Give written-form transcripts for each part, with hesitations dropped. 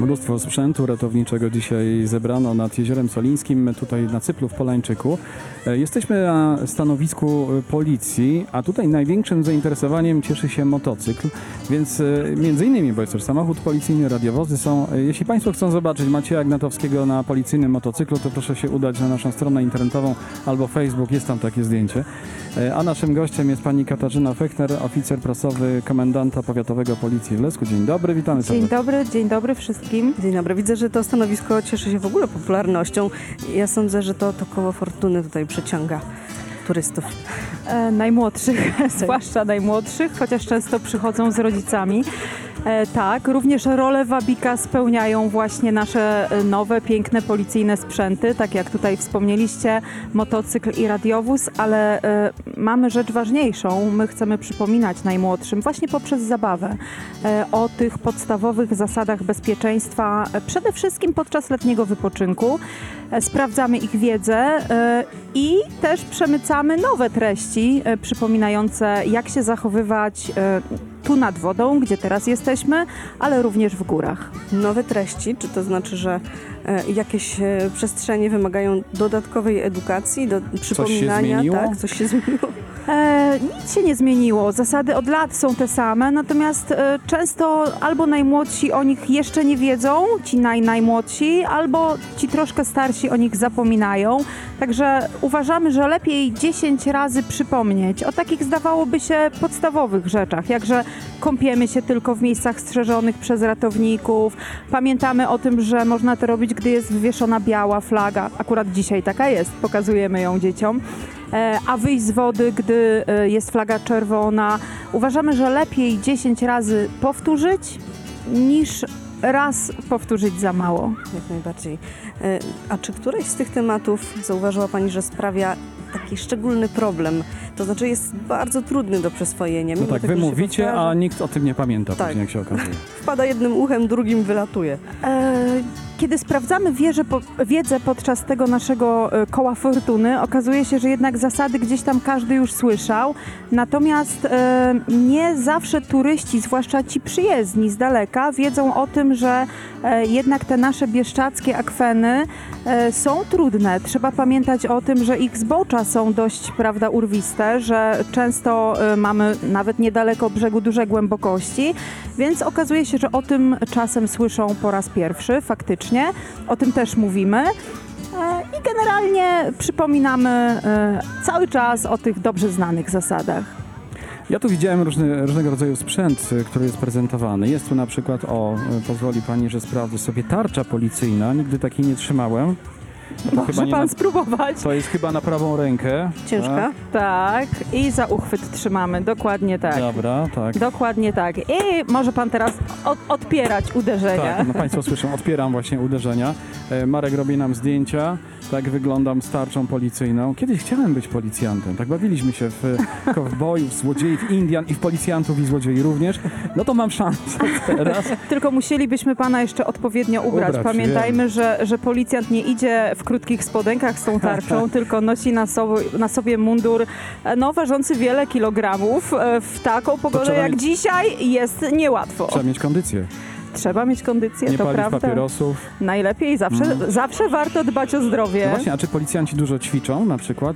Mnóstwo sprzętu ratowniczego dzisiaj zebrano nad Jeziorem Solińskim, tutaj na cyplu w Polańczyku. Jesteśmy na stanowisku policji, a tutaj największym zainteresowaniem cieszy się motocykl, więc między innymi, bo jest też samochód policyjny, radiowozy są. Jeśli Państwo chcą zobaczyć Macieja Gnatowskiego na policyjnym motocyklu, to proszę się udać na naszą stronę internetową albo Facebook, jest tam takie zdjęcie. A naszym gościem jest pani Katarzyna Fechner, oficer prasowy komendanta powiatowego Policji w Lesku. Dzień dobry, witamy serdecznie. Dzień dobry wszystkim. Dzień dobry. Widzę, że to stanowisko cieszy się w ogóle popularnością. Ja sądzę, że to koło fortuny tutaj przyciąga turystów. Najmłodszych, zwłaszcza najmłodszych, chociaż często przychodzą z rodzicami. Tak, również rolę wabika spełniają właśnie nasze nowe, piękne policyjne sprzęty, tak jak tutaj wspomnieliście, motocykl i radiowóz, ale mamy rzecz ważniejszą. My chcemy przypominać najmłodszym właśnie poprzez zabawę o tych podstawowych zasadach bezpieczeństwa, przede wszystkim podczas letniego wypoczynku. Sprawdzamy ich wiedzę i też przemycamy nowe treści przypominające, jak się zachowywać tu nad wodą, gdzie teraz jesteśmy, ale również w górach. Nowe treści, czy to znaczy, że jakieś przestrzenie wymagają dodatkowej edukacji, przypominania? Coś się zmieniło? Tak, coś się zmieniło. Nic się nie zmieniło. Zasady od lat są te same, natomiast często albo najmłodsi o nich jeszcze nie wiedzą, ci najmłodsi, albo ci troszkę starsi o nich zapominają. Także uważamy, że lepiej 10 razy przypomnieć o takich, zdawałoby się, podstawowych rzeczach, jakże kąpiemy się tylko w miejscach strzeżonych przez ratowników. Pamiętamy o tym, że można to robić, gdy jest wywieszona biała flaga. Akurat dzisiaj taka jest, pokazujemy ją dzieciom. A wyjść z wody, gdy jest flaga czerwona. Uważamy, że lepiej 10 razy powtórzyć, niż raz powtórzyć za mało. Jak najbardziej. A czy któreś z tych tematów zauważyła Pani, że sprawia taki szczególny problem? To znaczy jest bardzo trudny do przyswojenia. No mimo tak, tego, wy że się mówicie, powtarza. a nikt o tym nie pamięta Tak. później, jak się okazuje. Wpada jednym uchem, drugim wylatuje. Kiedy sprawdzamy wiedzę podczas tego naszego koła fortuny, okazuje się, że jednak zasady gdzieś tam każdy już słyszał. Natomiast nie zawsze turyści, zwłaszcza ci przyjezdni z daleka, wiedzą o tym, że jednak te nasze bieszczackie akweny są trudne. Trzeba pamiętać o tym, że ich zbocza są dość, prawda, urwiste, że często mamy nawet niedaleko brzegu duże głębokości, więc okazuje się, że o tym czasem słyszą po raz pierwszy, faktycznie. O tym też mówimy i generalnie przypominamy cały czas o tych dobrze znanych zasadach. Ja tu widziałem różnego rodzaju sprzęt, który jest prezentowany. Jest tu na przykład, pozwoli pani, że sprawdzę sobie, tarcza policyjna. Nigdy takiej nie trzymałem. To Może pan spróbować. To jest chyba na prawą rękę. Ciężka? Tak, i za uchwyt trzymamy, dokładnie tak. Dobra, tak. Dokładnie tak. I może pan teraz odpierać uderzenia. Tak, no Państwo słyszą, odpieram właśnie uderzenia. Marek robi nam zdjęcia, tak wyglądam z tarczą policyjną. Kiedyś chciałem być policjantem, tak bawiliśmy się w kowbojów, złodziejów, Indian i w policjantów i złodziei również. No to mam szansę teraz. Tylko musielibyśmy pana jeszcze odpowiednio ubrać. Pamiętajmy, że policjant nie idzie w krótkich spodenkach z tą tarczą, tylko nosi na sobie mundur ważący wiele kilogramów. W taką pogodę jak dzisiaj jest niełatwo. Trzeba mieć kondycję. Trzeba mieć kondycję, Nie to palić prawda. papierosów. Najlepiej, zawsze warto dbać o zdrowie. No właśnie, a czy policjanci dużo ćwiczą, na przykład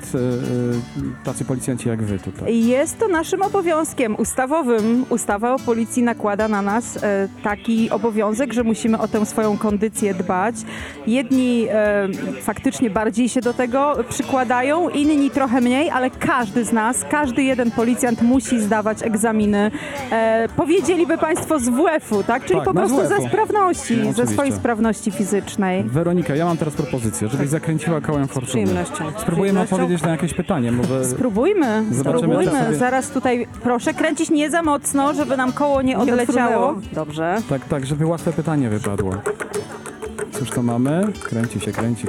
tacy policjanci jak wy tutaj? Jest to naszym obowiązkiem ustawowym. Ustawa o policji nakłada na nas taki obowiązek, że musimy o tę swoją kondycję dbać. Jedni faktycznie bardziej się do tego przykładają, inni trochę mniej, ale każdy z nas, każdy jeden policjant musi zdawać egzaminy. Powiedzieliby państwo z WF-u, tak? Czyli Tak, po na prostu ze WF-u. sprawności, No, ze swojej oczywiście. sprawności fizycznej. Weronika, ja mam teraz propozycję, żebyś zakręciła kołem fortuny. Przyjemnością. Spróbujemy Przyjemnością. odpowiedzieć na jakieś pytanie, może... Spróbujmy. Zobaczymy, czy sobie- Zaraz tutaj proszę kręcić nie za mocno, żeby nam koło nie odleciało. Dobrze. Tak, żeby łatwe pytanie wypadło. Cóż to mamy? Kręci się, kręci.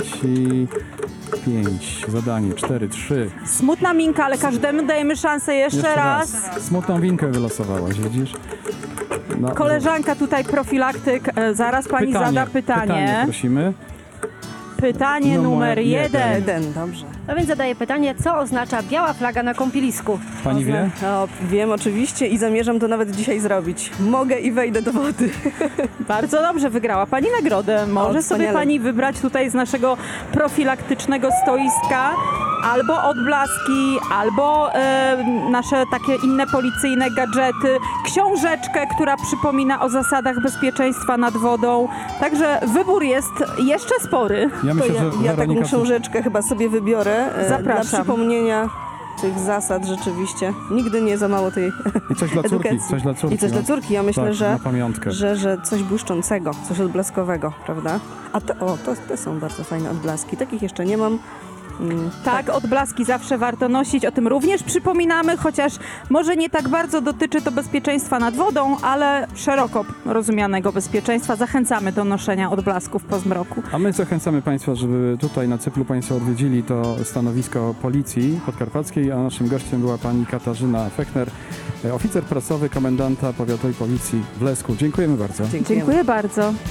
5, zadanie, 4, 3. Smutna minka, ale każdemu dajemy szansę jeszcze raz. Smutną winkę wylosowałaś, widzisz? No, Koleżanka tutaj profilaktyk, zaraz pani zada pytanie. prosimy. Pytanie numer 1. Jeden, dobrze. No więc zadaję pytanie, co oznacza biała flaga na kąpielisku? Pani wie? O, wiem oczywiście i zamierzam to nawet dzisiaj zrobić. Mogę i wejdę do wody. Bardzo dobrze, wygrała Pani nagrodę. Może sobie wspaniale. Pani wybrać tutaj z naszego profilaktycznego stoiska albo odblaski, albo nasze takie inne policyjne gadżety, książeczkę, która przypomina o zasadach bezpieczeństwa nad wodą. Także wybór jest jeszcze spory. Ja To myślę, ja, że ja taką Weronika... książeczkę chyba sobie wybiorę. Zapraszam. Dla przypomnienia tych zasad rzeczywiście. Nigdy nie za mało tej I coś dla córki, edukacji. coś dla córki. I coś dla córki. Ja myślę, tak, że, na pamiątkę. że coś błyszczącego, coś odblaskowego, prawda? A te są bardzo fajne odblaski. Takich jeszcze nie mam. Tak, odblaski zawsze warto nosić, o tym również przypominamy, chociaż może nie tak bardzo dotyczy to bezpieczeństwa nad wodą, ale szeroko rozumianego bezpieczeństwa. Zachęcamy do noszenia odblasków po zmroku. A my zachęcamy Państwa, żeby tutaj na Cyplu Państwo odwiedzili to stanowisko Policji Podkarpackiej, a naszym gościem była pani Katarzyna Fechner, oficer prasowy komendanta powiatowej policji w Lesku. Dziękujemy bardzo. Dziękujemy. Dziękuję bardzo.